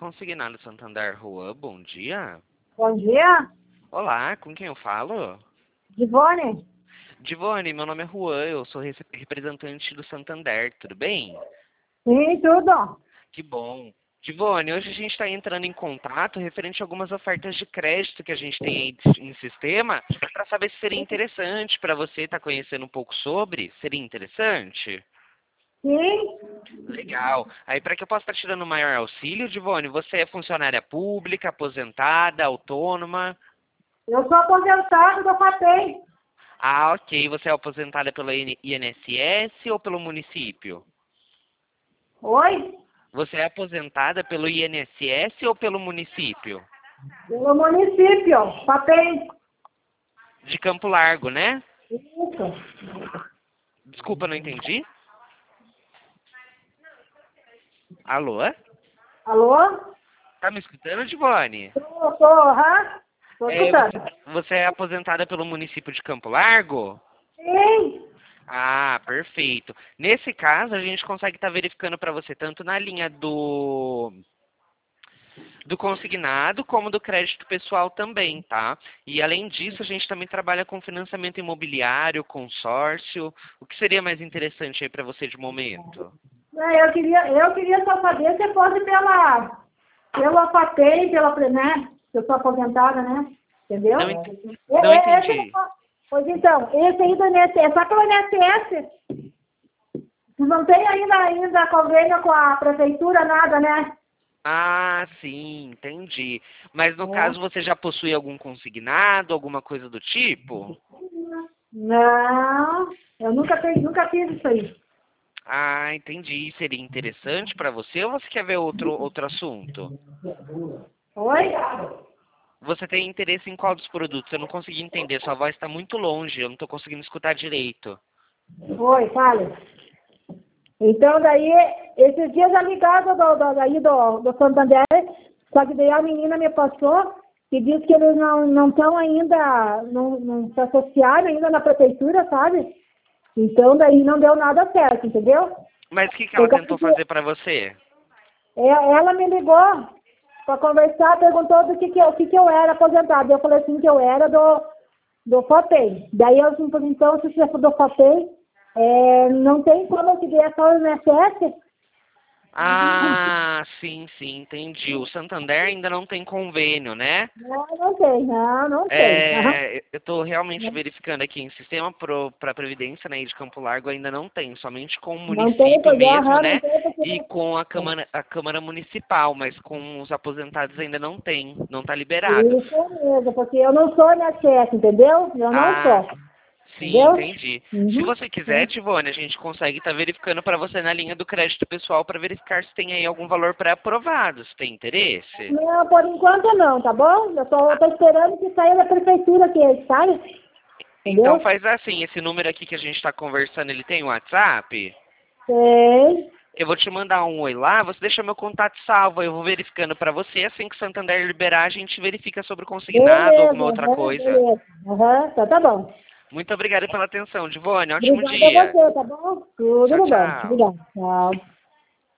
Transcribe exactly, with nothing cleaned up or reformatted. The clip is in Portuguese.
Consignado Santander Rua, bom dia. Bom dia, Olá, com quem eu falo? Divone. Divone, meu nome é Juan, eu sou rece- representante do Santander, tudo bem? Sim, tudo. Que bom. Divone, hoje a gente está entrando em contato referente a algumas ofertas de crédito que a gente tem aí em sistema, para saber se seria interessante para você estar conhecendo um pouco sobre. Seria interessante? Sim, Legal. Aí, para que eu possa estar tirando maior auxílio, Divone, você é funcionária pública, aposentada, autônoma? eu sou aposentado do FAPEM. Ah, ok. Você é aposentada pelo I N S S ou pelo município? Oi? Você é aposentada pelo I N S S ou pelo município? Pelo município, FAPEM. De Campo Largo, né? Isso. Desculpa, não entendi. Alô? Alô? Tá me escutando, Divone? Tô, tô, aham. Tô É, você, escutando. você é aposentada pelo município de Campo Largo? Sim. Ah, perfeito. Nesse caso, a gente consegue estar verificando para você tanto na linha do do consignado como do crédito pessoal também, tá? E além disso, a gente também trabalha com financiamento imobiliário, consórcio. O que seria mais interessante aí para você de momento? É, Eu queria, eu queria só saber se fosse pela, pela FAPEM, pela, né? Eu sou aposentada, né? Entendeu? Não, ent- É, não é, esse entendi. não- Pois então, esse aí do I N S S, é só pelo I N S S. Não tem ainda, ainda convênio com a prefeitura, nada, né? Ah, sim, entendi. Mas no É. caso, você já possui algum consignado, alguma coisa do tipo? Não, eu nunca, tenho, nunca fiz isso aí. Ah, entendi. Seria interessante para você ou você quer ver outro, outro assunto? Oi? Você tem interesse em qual dos produtos? Eu não consegui entender, sua voz está muito longe, eu não estou conseguindo escutar direito. Oi, fale. Então, daí, esses dias já ligaram do, do, daí do, do Santander, só que daí a menina me passou e disse que eles não não estão ainda, não, não se associaram ainda na prefeitura, sabe? Então, daí não deu nada certo, entendeu? Mas o que, que ela Por causa tentou que fazer para você? é, ela me ligou para conversar, perguntou do que, que, eu, o que, que eu era aposentada. Eu falei assim que eu era do, do FAPEM. Daí eu assim, falei, então, se você for do FAPEM, é, não tem como eu te dar só o I N S S? Ah, sim, sim, entendi. O Santander ainda não tem convênio, né? Não, não tem, não, não tem. Aham. É, eu estou realmente verificando aqui em sistema para a Previdência, né, de Campo Largo ainda não tem, somente com o Não tem, município pois é, mesmo, aham, não né? tem, porque E com a Câmara, a Câmara Municipal, mas com os aposentados ainda não tem, não está liberado. isso mesmo, porque eu não sou I N S S, entendeu? Eu não Ah, sou, sim, entendeu? entendi. Se Uhum. você quiser, Tivone, a gente consegue estar verificando para você na linha do crédito pessoal para verificar se tem aí algum valor pré-aprovado. Você tem interesse? Não, por enquanto não, tá bom? Eu tô, eu tô esperando que saia da prefeitura aqui, sabe? Então Entendeu? faz assim, esse número aqui que a gente está conversando, ele tem WhatsApp? Sei. Eu vou te mandar um oi lá, você deixa meu contato salvo, eu vou verificando para você, assim que o Santander liberar, a gente verifica sobre o consignado ou alguma Beleza, outra aham, coisa. beleza. Aham, então tá bom. Muito obrigado pela atenção, Divone, ótimo Obrigada a dia. você, tá bom? Tudo Tchau, bom. tchau. Obrigada. Tchau.